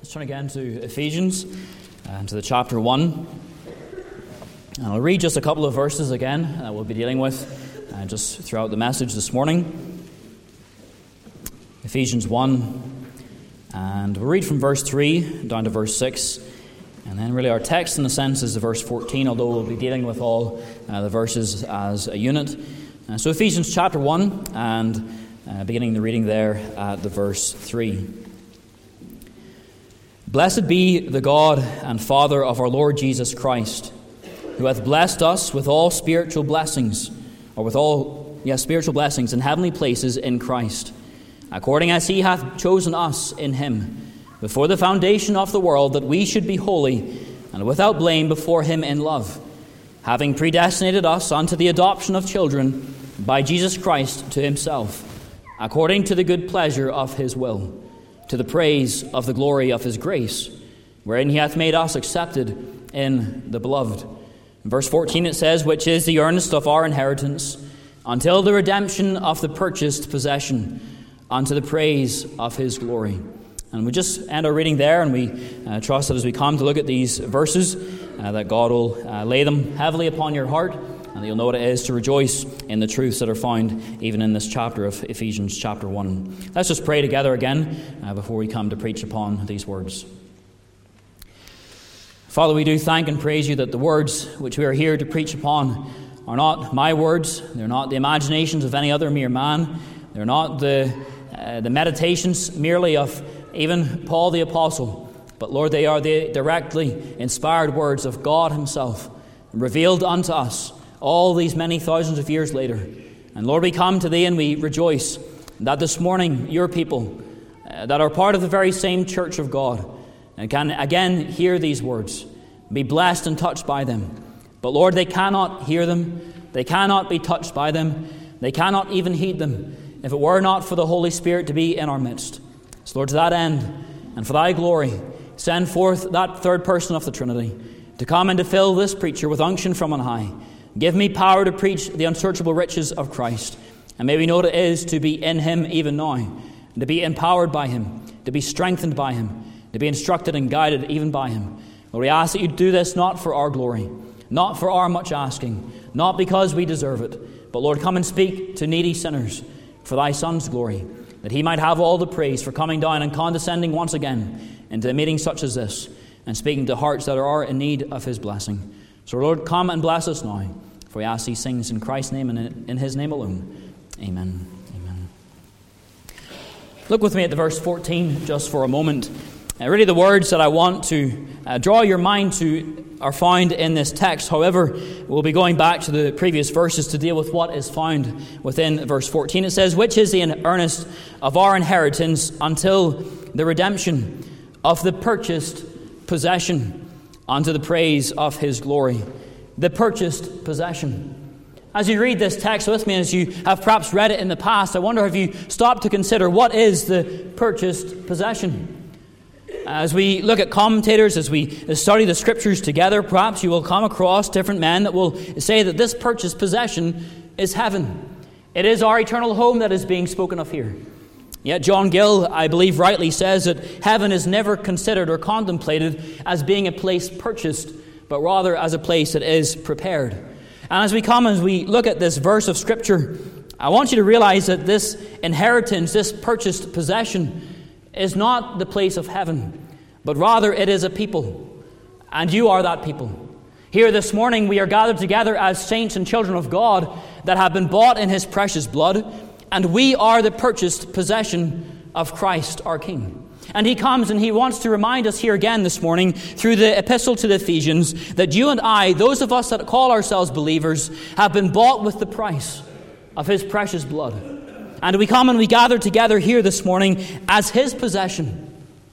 Let's turn again to Ephesians, and to the chapter 1. And I'll read just a couple of verses again that we'll be dealing with just throughout the message this morning. Ephesians 1, and we'll read from verse 3 down to verse 6. And then really our text in a sense is the verse 14, although we'll be dealing with all the verses as a unit. So Ephesians chapter 1, and beginning the reading there at the verse 3. Blessed be the God and Father of our Lord Jesus Christ, who hath blessed us with all spiritual blessings, spiritual blessings in heavenly places in Christ, according as he hath chosen us in him, before the foundation of the world, that we should be holy and without blame before him in love, having predestinated us unto the adoption of children by Jesus Christ to himself, according to the good pleasure of his will, to the praise of the glory of his grace, wherein he hath made us accepted in the beloved. In verse 14 it says, which is the earnest of our inheritance, until the redemption of the purchased possession, unto the praise of his glory. And we just end our reading there, and we trust that as we come to look at these verses, that God will lay them heavily upon your heart, and that you'll know what it is to rejoice in the truths that are found even in this chapter of Ephesians chapter 1. Let's just pray together again before we come to preach upon these words. Father, we do thank and praise you that the words which we are here to preach upon are not my words. They're not the imaginations of any other mere man. They're not the meditations merely of even Paul the Apostle. But Lord, they are the directly inspired words of God himself, revealed unto us all these many thousands of years later. And Lord, we come to thee and we rejoice that this morning your people that are part of the very same church of God and can again hear these words, be blessed and touched by them. But Lord, they cannot hear them, they cannot be touched by them, they cannot even heed them if it were not for the Holy Spirit to be in our midst. So Lord, to that end and for thy glory, send forth that third person of the Trinity to come and to fill this preacher with unction from on high. Give me power to preach the unsearchable riches of Christ. And may we know what it is to be in him even now, and to be empowered by him, to be strengthened by him, to be instructed and guided even by him. Lord, we ask that you do this not for our glory, not for our much asking, not because we deserve it, but Lord, come and speak to needy sinners for thy Son's glory, that he might have all the praise for coming down and condescending once again into a meeting such as this, and speaking to hearts that are in need of his blessing. So Lord, come and bless us now, for we ask these things in Christ's name and in his name alone. Amen. Amen. Look with me at the verse 14 just for a moment. Really the words that I want to draw your mind to are found in this text. However, we'll be going back to the previous verses to deal with what is found within verse 14. It says, which is the earnest of our inheritance until the redemption of the purchased possession, unto the praise of his glory. The purchased possession. As you read this text with me, as you have perhaps read it in the past, I wonder, have you stopped to consider what is the purchased possession? As we look at commentators, as we study the scriptures together, perhaps you will come across different men that will say that this purchased possession is heaven. It is our eternal home that is being spoken of here. Yet John Gill, I believe rightly, says that heaven is never considered or contemplated as being a place purchased, but rather as a place that is prepared. And as we look at this verse of Scripture, I want you to realize that this inheritance, this purchased possession, is not the place of heaven, but rather it is a people. And you are that people. Here this morning we are gathered together as saints and children of God that have been bought in his precious blood, and we are the purchased possession of Christ our King. And he comes and he wants to remind us here again this morning through the epistle to the Ephesians that you and I, those of us that call ourselves believers, have been bought with the price of his precious blood. And we come and we gather together here this morning as his possession,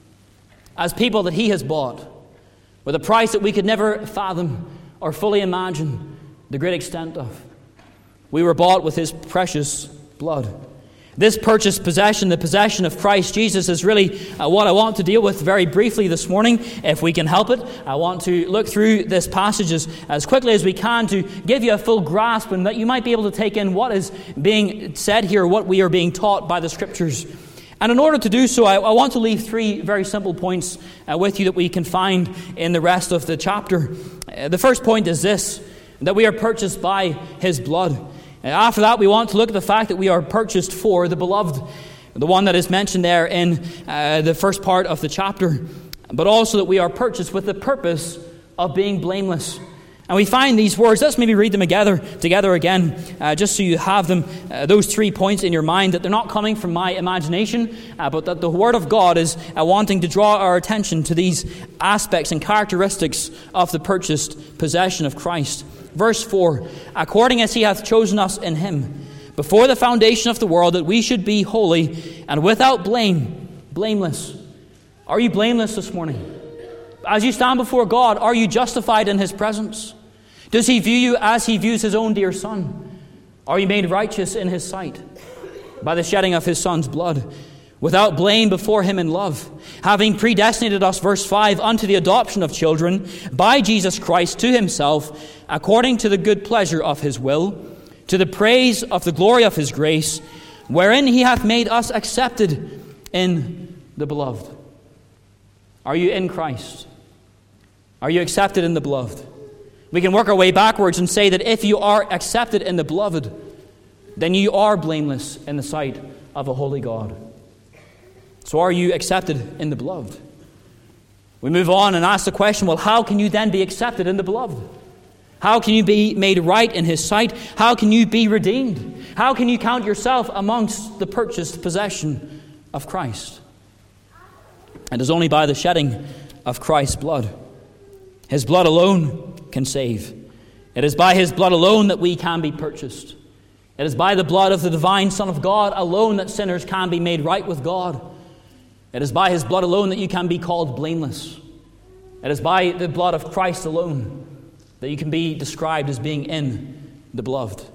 as people that he has bought, with a price that we could never fathom or fully imagine the great extent of. We were bought with his precious blood. This purchased possession, the possession of Christ Jesus, is really what I want to deal with very briefly this morning, if we can help it. I want to look through this passage as quickly as we can to give you a full grasp and that you might be able to take in what is being said here, what we are being taught by the Scriptures. And in order to do so, I want to leave three very simple points with you that we can find in the rest of the chapter. The first point is this, that we are purchased by his blood. After that, we want to look at the fact that we are purchased for the beloved, the one that is mentioned there in the first part of the chapter, but also that we are purchased with the purpose of being blameless. And we find these words. Let's maybe read them together again, just so you have them, those 3 points in your mind, that they're not coming from my imagination, but that the Word of God is wanting to draw our attention to these aspects and characteristics of the purchased possession of Christ. Verse 4, according as he hath chosen us in him, before the foundation of the world, that we should be holy and without blame, blameless. Are you blameless this morning? As you stand before God, are you justified in his presence? Does he view you as he views his own dear Son? Are you made righteous in his sight by the shedding of his Son's blood? Without blame before him in love, having predestinated us, verse 5, unto the adoption of children by Jesus Christ to himself, according to the good pleasure of his will, to the praise of the glory of his grace, wherein he hath made us accepted in the beloved. Are you in Christ? Are you accepted in the beloved? We can work our way backwards and say that if you are accepted in the beloved, then you are blameless in the sight of a holy God. So are you accepted in the beloved? We move on and ask the question, well, how can you then be accepted in the beloved? How can you be made right in his sight? How can you be redeemed? How can you count yourself amongst the purchased possession of Christ? It is only by the shedding of Christ's blood. His blood alone can save. It is by his blood alone that we can be purchased. It is by the blood of the divine Son of God alone that sinners can be made right with God. It is by his blood alone that you can be called blameless. It is by the blood of Christ alone that you can be described as being in the beloved.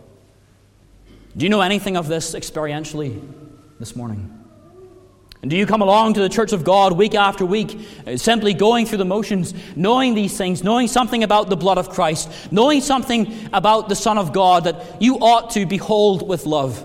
Do you know anything of this experientially this morning? And do you come along to the church of God week after week, simply going through the motions, knowing these things, knowing something about the blood of Christ, knowing something about the Son of God that you ought to behold with love,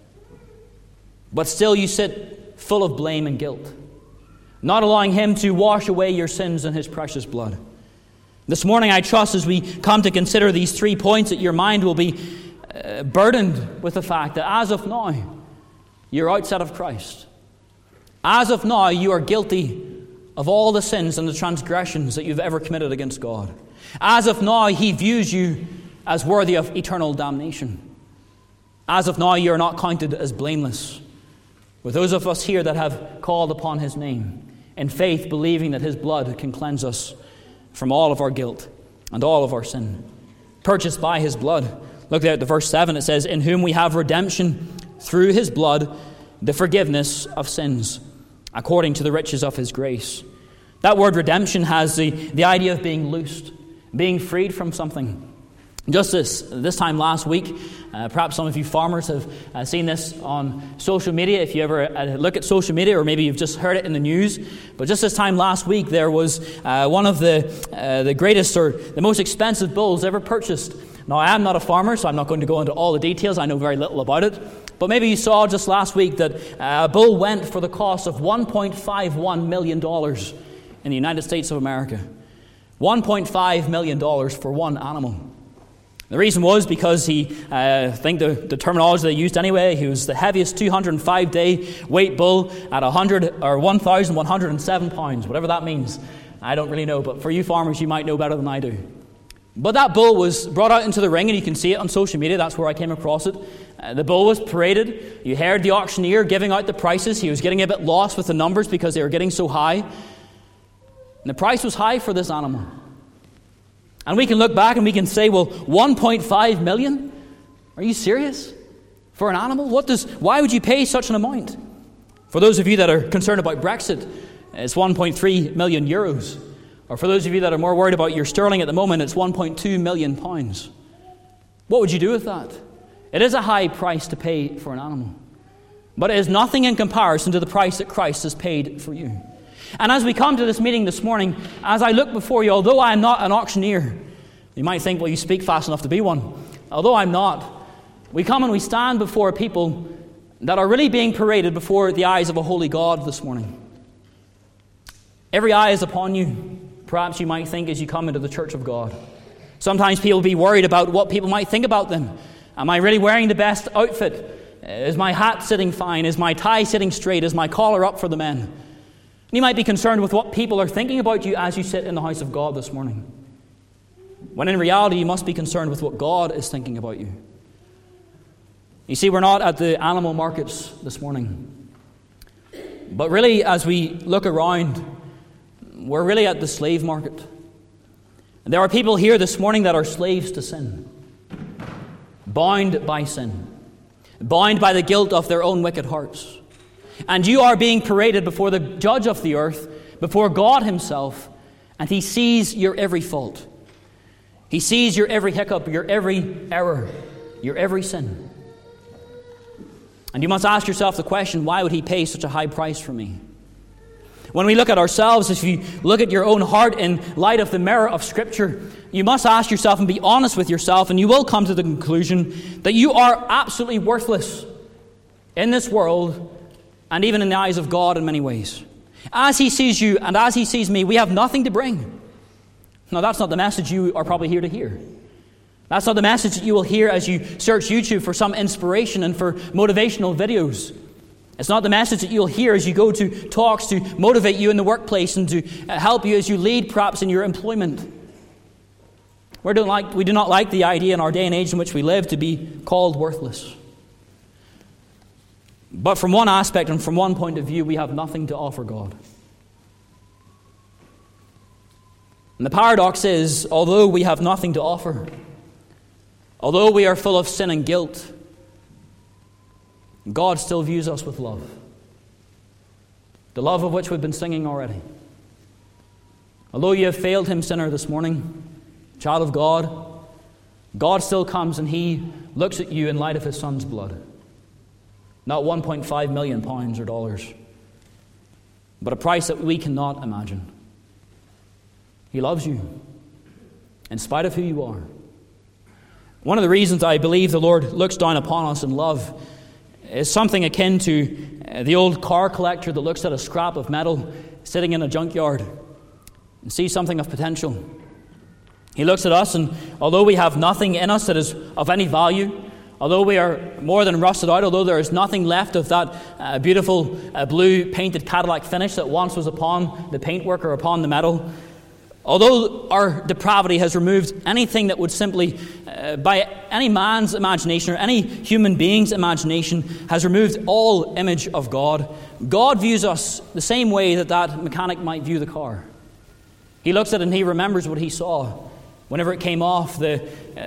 but still you sit full of blame and guilt, not allowing him to wash away your sins in his precious blood? This morning, I trust as we come to consider these 3 points that your mind will be burdened with the fact that as of now, you're outside of Christ. As of now, you are guilty of all the sins and the transgressions that you've ever committed against God. As of now, he views you as worthy of eternal damnation. As of now, you are not counted as blameless. With those of us here that have called upon his name, in faith believing that his blood can cleanse us from all of our guilt and all of our sin. Purchased by his blood. Look there at the verse 7, it says, in whom we have redemption through his blood, the forgiveness of sins, according to the riches of his grace. That word redemption has the idea of being loosed, being freed from something. Just this time last week, perhaps some of you farmers have seen this on social media, if you ever look at social media, or maybe you've just heard it in the news. But just this time last week, there was one of the greatest or the most expensive bulls ever purchased. Now, I am not a farmer, so I'm not going to go into all the details. I know very little about it. But maybe you saw just last week that a bull went for the cost of $1.51 million in the United States of America. $1.5 million for one animal. The reason was because I think the terminology they used anyway, he was the heaviest 205-day weight bull at 1,107 pounds, whatever that means. I don't really know, but for you farmers, you might know better than I do. But that bull was brought out into the ring, and you can see it on social media. That's where I came across it. The bull was paraded. You heard the auctioneer giving out the prices. He was getting a bit lost with the numbers because they were getting so high. And the price was high for this animal. And we can look back and we can say, well, 1.5 million? Are you serious? For an animal? Why would you pay such an amount? For those of you that are concerned about Brexit, it's 1.3 million euros. Or for those of you that are more worried about your sterling at the moment, it's 1.2 million pounds. What would you do with that? It is a high price to pay for an animal. But it is nothing in comparison to the price that Christ has paid for you. And as we come to this meeting this morning, as I look before you, although I am not an auctioneer, you might think, well, you speak fast enough to be one. Although I'm not, we come and we stand before people that are really being paraded before the eyes of a holy God this morning. Every eye is upon you, perhaps you might think, as you come into the church of God. Sometimes people will be worried about what people might think about them. Am I really wearing the best outfit? Is my hat sitting fine? Is my tie sitting straight? Is my collar up for the men? And you might be concerned with what people are thinking about you as you sit in the house of God this morning, when in reality you must be concerned with what God is thinking about you. You see, we're not at the animal markets this morning, but really, as we look around, we're really at the slave market. And there are people here this morning that are slaves to sin, bound by sin, bound by the guilt of their own wicked hearts. And you are being paraded before the judge of the earth, before God himself, and he sees your every fault. He sees your every hiccup, your every error, your every sin. And you must ask yourself the question, why would he pay such a high price for me? When we look at ourselves, if you look at your own heart in light of the mirror of Scripture, you must ask yourself and be honest with yourself, and you will come to the conclusion that you are absolutely worthless in this world and even in the eyes of God in many ways. As he sees you and as he sees me, we have nothing to bring. Now, that's not the message you are probably here to hear. That's not the message that you will hear as you search YouTube for some inspiration and for motivational videos. It's not the message that you'll hear as you go to talks to motivate you in the workplace and to help you as you lead perhaps in your employment. We do not like the idea in our day and age in which we live to be called worthless. But from one aspect and from one point of view, we have nothing to offer God. And the paradox is, although we have nothing to offer, although we are full of sin and guilt, God still views us with love. The love of which we've been singing already. Although you have failed him, sinner, this morning, child of God, God still comes and he looks at you in light of his Son's blood. Not 1.5 million pounds or dollars, but a price that we cannot imagine. He loves you in spite of who you are. One of the reasons I believe the Lord looks down upon us in love is something akin to the old car collector that looks at a scrap of metal sitting in a junkyard and sees something of potential. He looks at us, and although we have nothing in us that is of any value, although we are more than rusted out, although there is nothing left of that beautiful blue painted Cadillac finish that once was upon the paintwork or upon the metal, although our depravity has removed anything that would simply, by any man's imagination or any human being's imagination, has removed all image of God, God views us the same way that that mechanic might view the car. He looks at it and he remembers what he saw whenever it came off the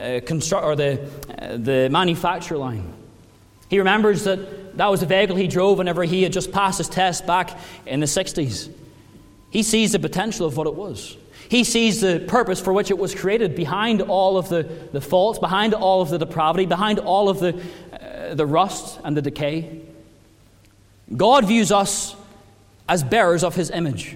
manufacture line. He remembers that was the vehicle he drove whenever he had just passed his test back in the 60s. He sees the potential of what it was. He sees the purpose for which it was created behind all of the faults, behind all of the depravity, behind all of the rust and the decay. God views us as bearers of his image.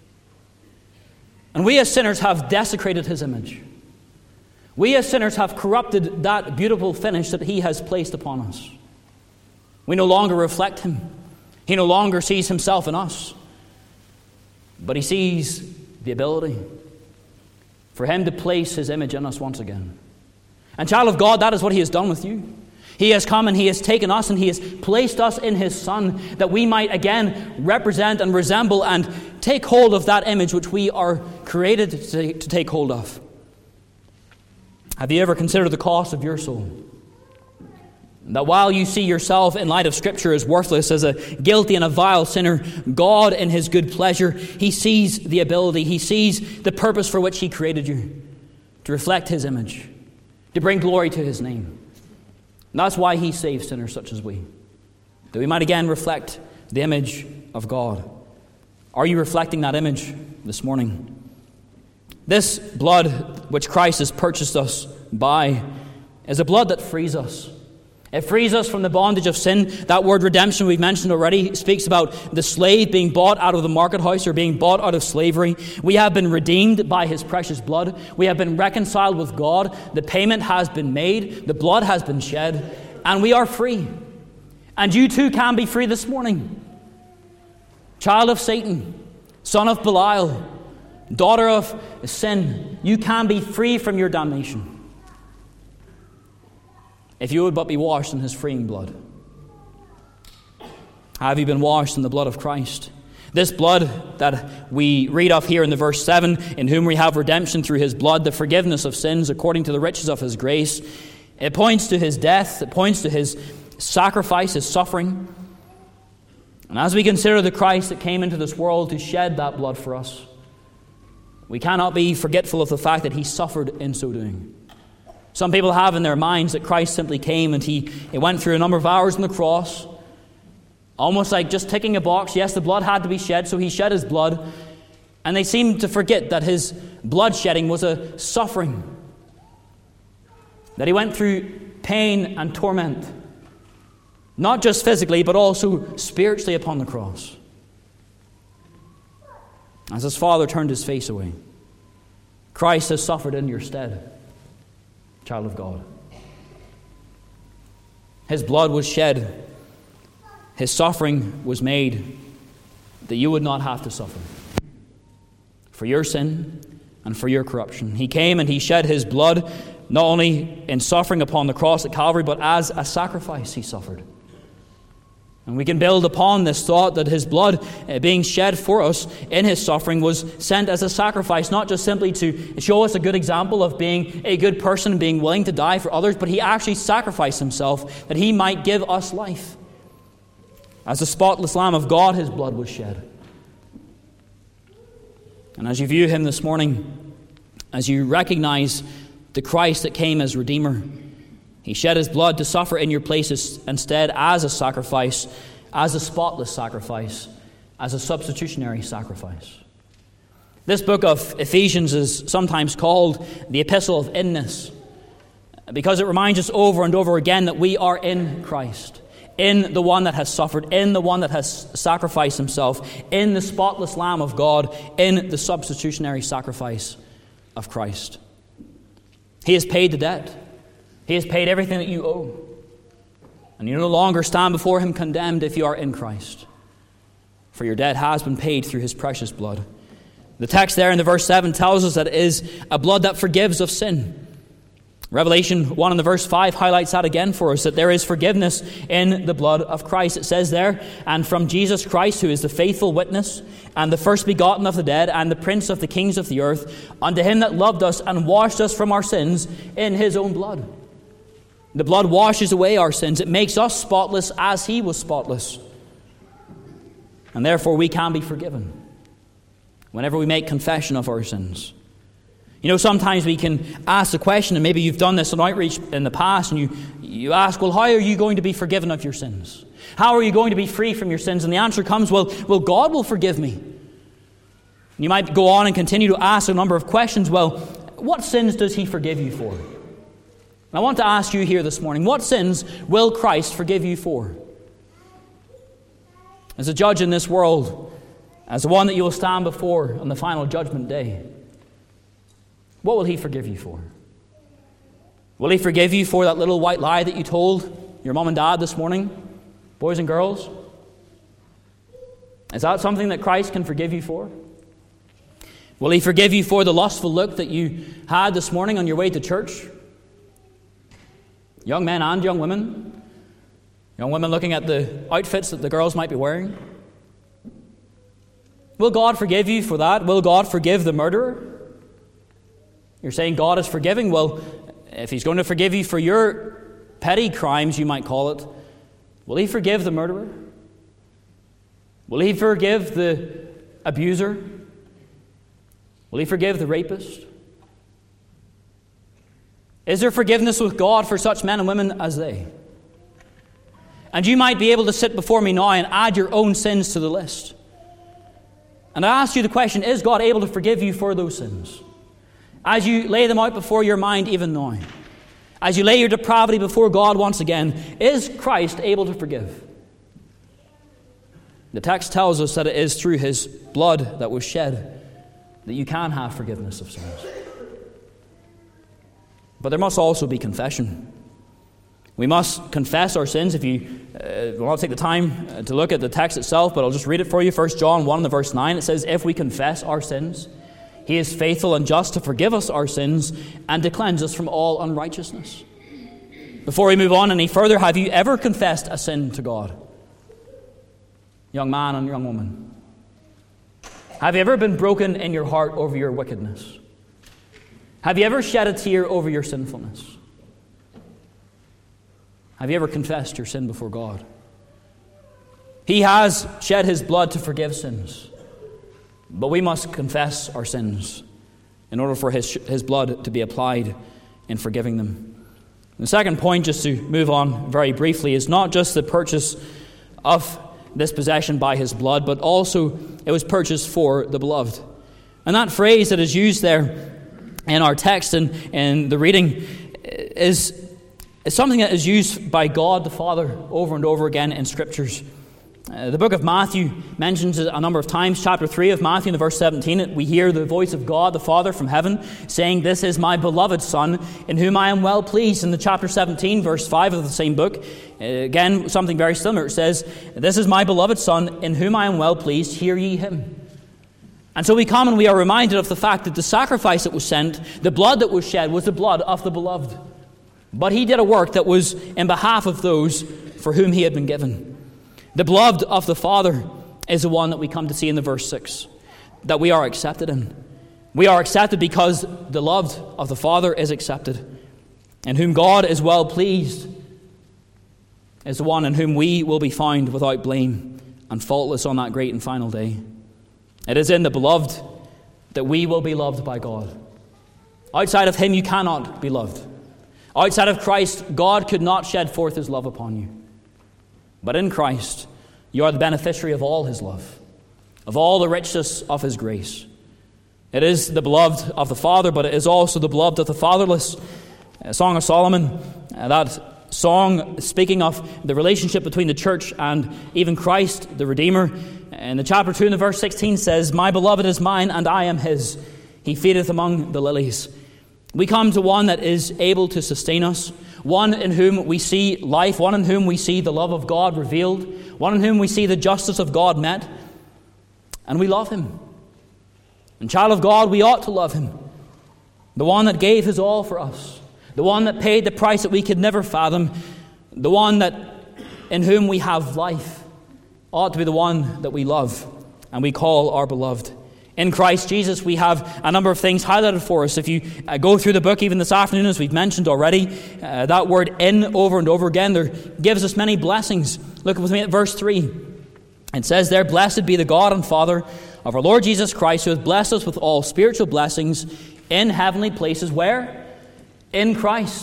And we as sinners have desecrated his image. We as sinners have corrupted that beautiful finish that he has placed upon us. We no longer reflect him. He no longer sees himself in us. But he sees the ability for him to place his image in us once again. And child of God, that is what he has done with you. He has come and he has taken us and he has placed us in his Son that we might again represent and resemble and take hold of that image which we are created to take hold of. Have you ever considered the cost of your soul? That while you see yourself in light of Scripture as worthless, as a guilty and a vile sinner, God in his good pleasure, he sees the ability, he sees the purpose for which he created you, to reflect his image, to bring glory to his name. And that's why he saves sinners such as we, that we might again reflect the image of God. Are you reflecting that image this morning? This blood which Christ has purchased us by is a blood that frees us. It frees us from the bondage of sin. That word redemption we've mentioned already speaks about the slave being bought out of the market house or being bought out of slavery. We have been redeemed by his precious blood. We have been reconciled with God. The payment has been made. The blood has been shed. And we are free. And you too can be free this morning. Child of Satan, son of Belial, daughter of sin, you can be free from your damnation if you would but be washed in his freeing blood. Have you been washed in the blood of Christ? This blood that we read of here in the verse 7, in whom we have redemption through his blood, the forgiveness of sins according to the riches of his grace, it points to his death, it points to his sacrifice, his suffering. And as we consider the Christ that came into this world to shed that blood for us, we cannot be forgetful of the fact that he suffered in so doing. Some people have in their minds that Christ simply came and he went through a number of hours on the cross, almost like just ticking a box. Yes, the blood had to be shed, so he shed his blood. And they seem to forget that his blood shedding was a suffering, that he went through pain and torment, not just physically, but also spiritually upon the cross, as his Father turned his face away. Christ has suffered in your stead, child of God. His blood was shed. His suffering was made that you would not have to suffer for your sin and for your corruption. He came and he shed his blood not only in suffering upon the cross at Calvary, but as a sacrifice he suffered. And we can build upon this thought that his blood being shed for us in his suffering was sent as a sacrifice, not just simply to show us a good example of being a good person, being willing to die for others, but he actually sacrificed himself that he might give us life. As the spotless Lamb of God, his blood was shed. And as you view him this morning, as you recognize the Christ that came as Redeemer, he shed his blood to suffer in your places instead as a sacrifice, as a spotless sacrifice, as a substitutionary sacrifice. This book of Ephesians is sometimes called the Epistle of Inness, because it reminds us over and over again that we are in Christ, in the one that has suffered, in the one that has sacrificed himself, in the spotless Lamb of God, in the substitutionary sacrifice of Christ. He has paid the debt. He has paid everything that you owe. And you no longer stand before him condemned if you are in Christ, for your debt has been paid through his precious blood. The text there in the verse 7 tells us that it is a blood that forgives of sin. Revelation 1 and the verse 5 highlights that again for us, that there is forgiveness in the blood of Christ. It says there, and from Jesus Christ, who is the faithful witness, and the first begotten of the dead, and the prince of the kings of the earth, unto him that loved us and washed us from our sins in his own blood. The blood washes away our sins. It makes us spotless as he was spotless. And therefore we can be forgiven whenever we make confession of our sins. You know, sometimes we can ask the question, and maybe you've done this in outreach in the past, and you ask, well, how are you going to be forgiven of your sins? How are you going to be free from your sins? And the answer comes, well, God will forgive me. You might go on and continue to ask a number of questions. Well, what sins does he forgive you for? And I want to ask you here this morning, what sins will Christ forgive you for? As a judge in this world, as the one that you will stand before on the final judgment day, what will he forgive you for? Will he forgive you for that little white lie that you told your mom and dad this morning, boys and girls? Is that something that Christ can forgive you for? Will he forgive you for the lustful look that you had this morning on your way to church? Young men and young women. Young women looking at the outfits that the girls might be wearing. Will God forgive you for that? Will God forgive the murderer? You're saying God is forgiving. Well, if he's going to forgive you for your petty crimes, you might call it, will he forgive the murderer? Will he forgive the abuser? Will he forgive the rapist? Is there forgiveness with God for such men and women as they? And you might be able to sit before me now and add your own sins to the list. And I ask you the question, is God able to forgive you for those sins? As you lay them out before your mind even now, as you lay your depravity before God once again, is Christ able to forgive? The text tells us that it is through his blood that was shed that you can have forgiveness of sins. But there must also be confession. We must confess our sins. If you will not take the time to look at the text itself, but I'll just read it for you. 1 John 1, the verse 9, it says, "If we confess our sins, He is faithful and just to forgive us our sins and to cleanse us from all unrighteousness." Before we move on any further, have you ever confessed a sin to God? Young man and young woman. Have you ever been broken in your heart over your wickedness? Have you ever shed a tear over your sinfulness? Have you ever confessed your sin before God? He has shed His blood to forgive sins, but we must confess our sins in order for His blood to be applied in forgiving them. The second point, just to move on very briefly, is not just the purchase of this possession by His blood, but also it was purchased for the beloved. And that phrase that is used there in our text and in the reading is something that is used by God the Father over and over again in Scriptures. The book of Matthew mentions it a number of times. Chapter 3 of Matthew, in the verse 17, we hear the voice of God the Father from heaven saying, "This is my beloved Son, in whom I am well pleased." In the chapter 17, verse 5 of the same book, again, something very similar. It says, "This is my beloved Son, in whom I am well pleased, hear ye him." And so we come and we are reminded of the fact that the sacrifice that was sent, the blood that was shed, was the blood of the beloved. But He did a work that was in behalf of those for whom He had been given. The beloved of the Father is the one that we come to see in the verse 6, that we are accepted in. We are accepted because the loved of the Father is accepted, and whom God is well pleased is the one in whom we will be found without blame and faultless on that great and final day. It is in the beloved that we will be loved by God. Outside of Him, you cannot be loved. Outside of Christ, God could not shed forth His love upon you. But in Christ, you are the beneficiary of all His love, of all the richness of His grace. It is the beloved of the Father, but it is also the beloved of the fatherless. Song of Solomon, that song speaking of the relationship between the church and even Christ, the Redeemer, in the chapter 2 and the verse 16 says, "My beloved is mine, and I am His. He feedeth among the lilies." We come to one that is able to sustain us, one in whom we see life, one in whom we see the love of God revealed, one in whom we see the justice of God met, and we love Him. And child of God, we ought to love Him, the one that gave His all for us, the one that paid the price that we could never fathom, the one that in whom we have life, ought to be the one that we love and we call our beloved. In Christ Jesus, we have a number of things highlighted for us. If you go through the book even this afternoon, as we've mentioned already, that word "in" over and over again, there gives us many blessings. Look with me at verse 3. It says there, "Blessed be the God and Father of our Lord Jesus Christ, who hath blessed us with all spiritual blessings in heavenly places." Where? In Christ.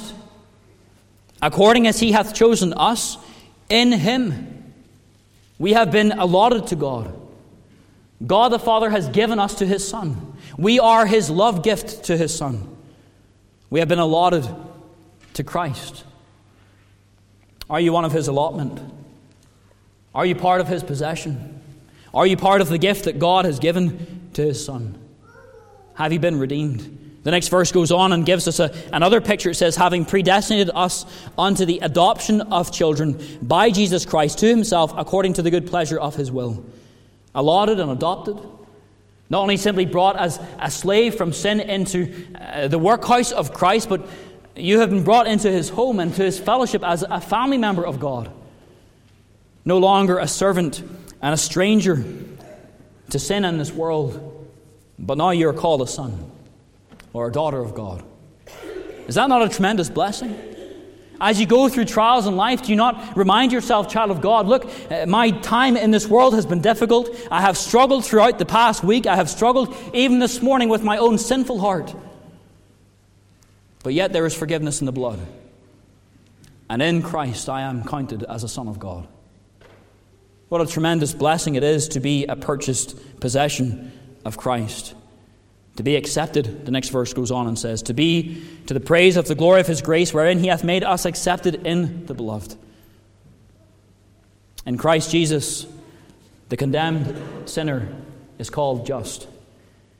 "According as He hath chosen us in Him." We have been allotted to God. God the Father has given us to His Son. We are His love gift to His Son. We have been allotted to Christ. Are you one of His allotment? Are you part of His possession? Are you part of the gift that God has given to His Son? Have you been redeemed? The next verse goes on and gives us another picture. It says, "Having predestinated us unto the adoption of children by Jesus Christ to Himself, according to the good pleasure of His will." Allotted and adopted, not only simply brought as a slave from sin into the workhouse of Christ, but you have been brought into His home and to His fellowship as a family member of God. No longer a servant and a stranger to sin in this world, but now you are called a son or a daughter of God. Is that not a tremendous blessing? As you go through trials in life, do you not remind yourself, child of God, look, my time in this world has been difficult. I have struggled throughout the past week. I have struggled even this morning with my own sinful heart. But yet there is forgiveness in the blood. And in Christ I am counted as a son of God. What a tremendous blessing it is to be a purchased possession of Christ. To be accepted, the next verse goes on and says, to be to the praise of the glory of His grace, wherein He hath made us accepted in the beloved. In Christ Jesus, the condemned sinner is called just.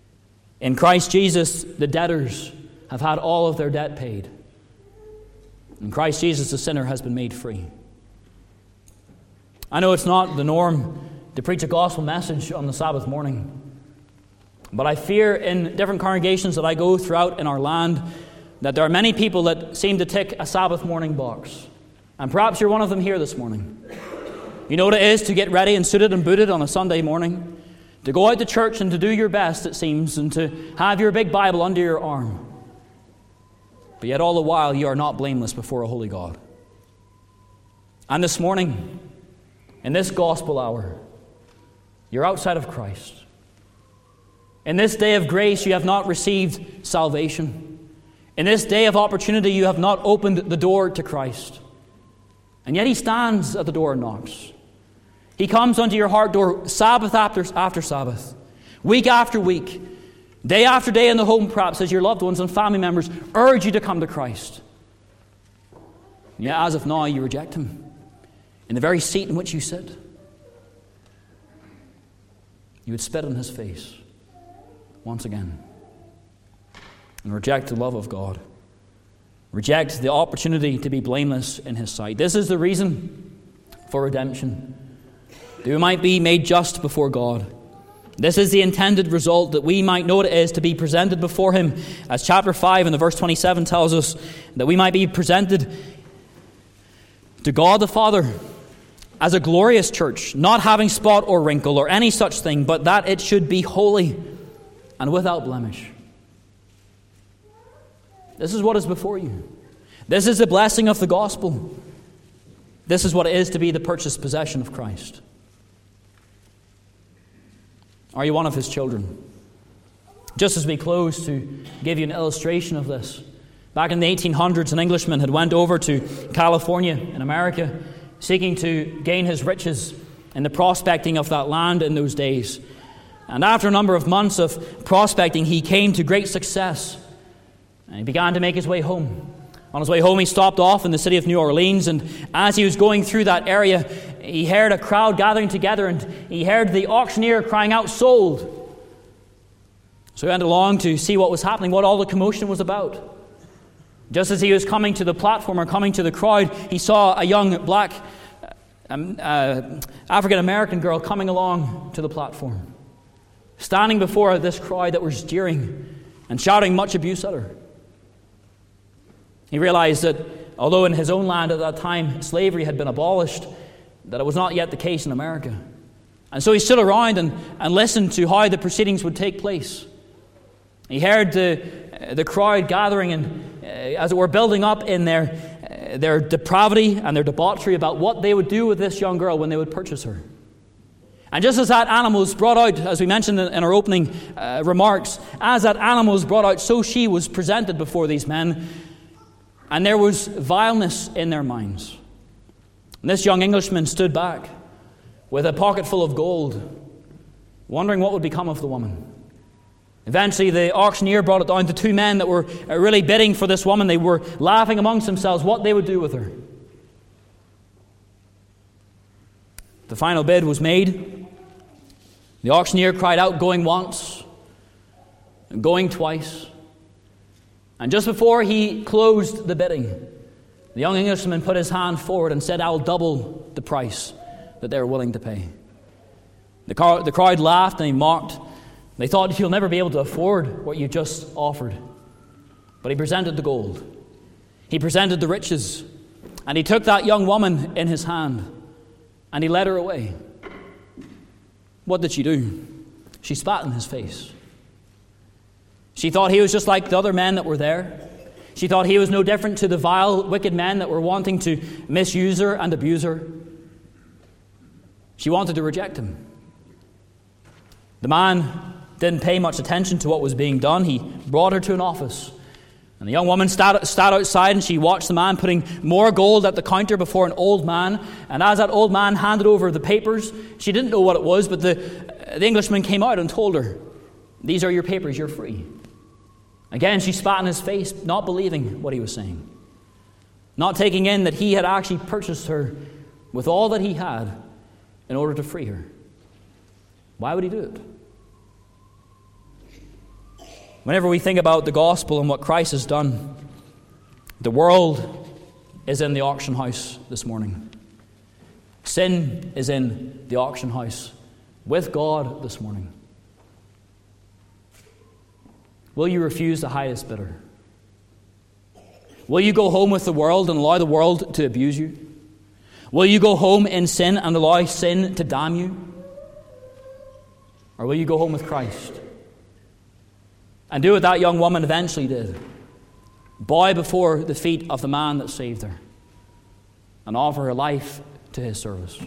In Christ Jesus, the debtors have had all of their debt paid. In Christ Jesus, the sinner has been made free. I know it's not the norm to preach a gospel message on the Sabbath morning, but I fear in different congregations that I go throughout in our land that there are many people that seem to tick a Sabbath morning box. And perhaps you're one of them here this morning. You know what it is to get ready and suited and booted on a Sunday morning, to go out to church and to do your best, it seems, and to have your big Bible under your arm. But yet all the while you are not blameless before a holy God. And this morning, in this gospel hour, you're outside of Christ. In this day of grace, you have not received salvation. In this day of opportunity, you have not opened the door to Christ. And yet He stands at the door and knocks. He comes unto your heart door Sabbath after Sabbath, week after week, day after day in the home, perhaps, as your loved ones and family members urge you to come to Christ. And yet, as of now, you reject Him in the very seat in which you sit. You would spit on His face once again and reject the love of God. Reject the opportunity to be blameless in His sight. This is the reason for redemption, that we might be made just before God. This is the intended result, that we might know what it is to be presented before Him, as chapter 5 and the verse 27 tells us, that we might be presented to God the Father as a glorious church, not having spot or wrinkle or any such thing, but that it should be holy and without blemish. This is what is before you. This is the blessing of the gospel. This is what it is to be the purchased possession of Christ. Are you one of His children? Just as we close, to give you an illustration of this, back in the 1800s, an Englishman had went over to California in America, seeking to gain his riches in the prospecting of that land in those days. And after a number of months of prospecting, he came to great success. And he began to make his way home. On his way home, he stopped off in the city of New Orleans, and as he was going through that area, he heard a crowd gathering together, and he heard the auctioneer crying out, "Sold!" So he went along to see what was happening, what all the commotion was about. Just as he was coming to the platform or coming to the crowd, he saw a young black African-American girl coming along to the platform, standing before this crowd that was jeering and shouting much abuse at her. He realized that although in his own land at that time slavery had been abolished, that it was not yet the case in America. And so he stood around and listened to how the proceedings would take place. He heard the crowd gathering and, as it were, building up in their depravity and their debauchery about what they would do with this young girl when they would purchase her. And just as that animal was brought out, as we mentioned in our opening remarks, as that animal was brought out, so she was presented before these men, and there was vileness in their minds. And this young Englishman stood back with a pocket full of gold, wondering what would become of the woman. Eventually, the auctioneer brought it down to two men that were really bidding for this woman. They were laughing amongst themselves what they would do with her. The final bid was made. The auctioneer cried out, "Going once, and going twice." And just before he closed the bidding, the young Englishman put his hand forward and said, "I'll double the price that they're willing to pay." The crowd laughed and he mocked. They thought, "You'll never be able to afford what you just offered." But he presented the gold. He presented the riches. And he took that young woman in his hand and he led her away. What did she do? She spat in his face. She thought he was just like the other men that were there. She thought he was no different to the vile, wicked men that were wanting to misuse her and abuse her. She wanted to reject him. The man didn't pay much attention to what was being done. He brought her to an office. And the young woman sat outside and she watched the man putting more gold at the counter before an old man. And as that old man handed over the papers, she didn't know what it was, but the Englishman came out and told her, "These are your papers, you're free." Again, she spat in his face, not believing what he was saying, not taking in that he had actually purchased her with all that he had in order to free her. Why would he do it? Whenever we think about the gospel and what Christ has done, the world is in the auction house this morning. Sin is in the auction house with God this morning. Will you refuse the highest bidder? Will you go home with the world and allow the world to abuse you? Will you go home in sin and allow sin to damn you? Or will you go home with Christ and do what that young woman eventually did? Bow before the feet of the man that saved her and offer her life to his service.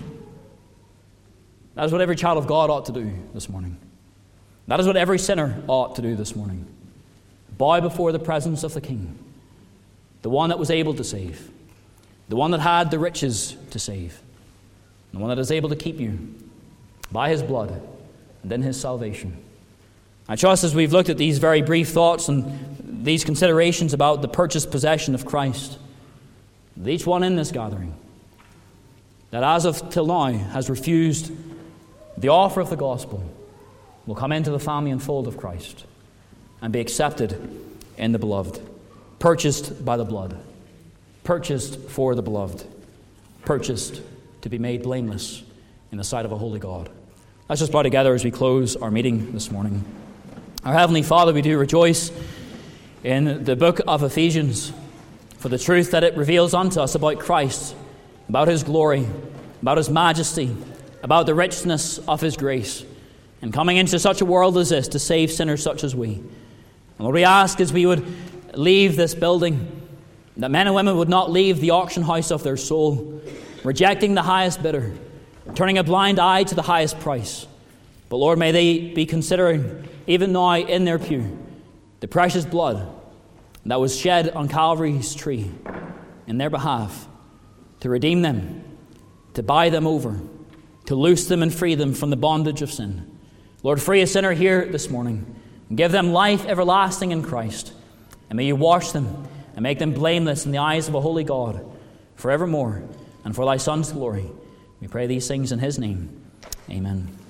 That is what every child of God ought to do this morning. That is what every sinner ought to do this morning. Bow before the presence of the King, the one that was able to save, the one that had the riches to save, the one that is able to keep you by his blood and in his salvation. I trust as we've looked at these very brief thoughts and these considerations about the purchased possession of Christ, that each one in this gathering, that as of till now has refused the offer of the gospel, will come into the family and fold of Christ and be accepted in the beloved, purchased by the blood, purchased for the beloved, purchased to be made blameless in the sight of a holy God. Let's just bow together as we close our meeting this morning. Our Heavenly Father, we do rejoice in the book of Ephesians for the truth that it reveals unto us about Christ, about his glory, about his majesty, about the richness of his grace, and coming into such a world as this to save sinners such as we. And Lord, we ask as we would leave this building, that men and women would not leave the auction house of their soul, rejecting the highest bidder, turning a blind eye to the highest price. But Lord, may they be considering, even now in their pew, the precious blood that was shed on Calvary's tree in their behalf, to redeem them, to buy them over, to loose them and free them from the bondage of sin. Lord, free a sinner here this morning, and give them life everlasting in Christ. And may you wash them and make them blameless in the eyes of a holy God forevermore, and for thy Son's glory. We pray these things in his name. Amen.